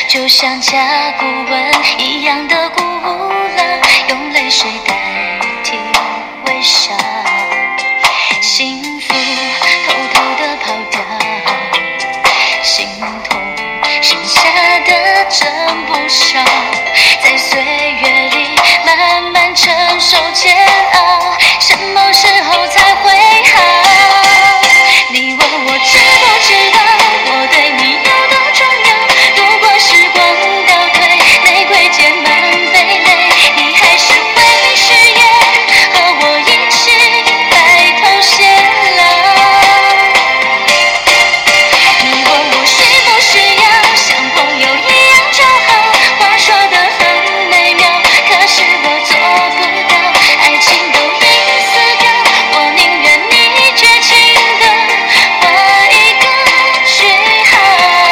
就像甲骨文一样的古老，用泪水代替微笑。幸福偷偷地跑掉，心痛剩下的真不少，在岁月里慢慢承受煎熬，什么时候才会好？你问我知不知道我对你有多重要？如果时光倒退，玫瑰渐满蓓蕾，你还是会誓言和我一起白头偕老。你问我需不需要像朋友一样就好，话说得很美妙，可是我做不到，爱情都已死掉，我宁愿你绝情的画一个句号。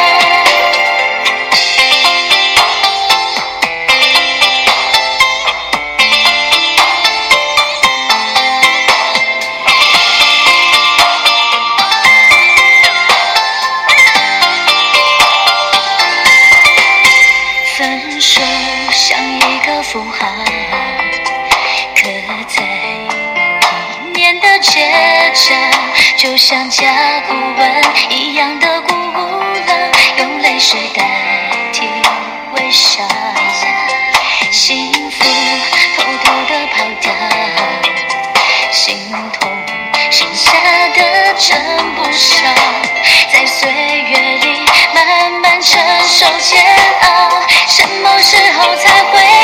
分手像一个符号，刻在某一年的街角，就像甲骨文一样的古老，用泪水代替微笑。幸福偷偷地跑掉，心痛剩下的真不少，在岁月里慢慢承受煎熬，什么时候才会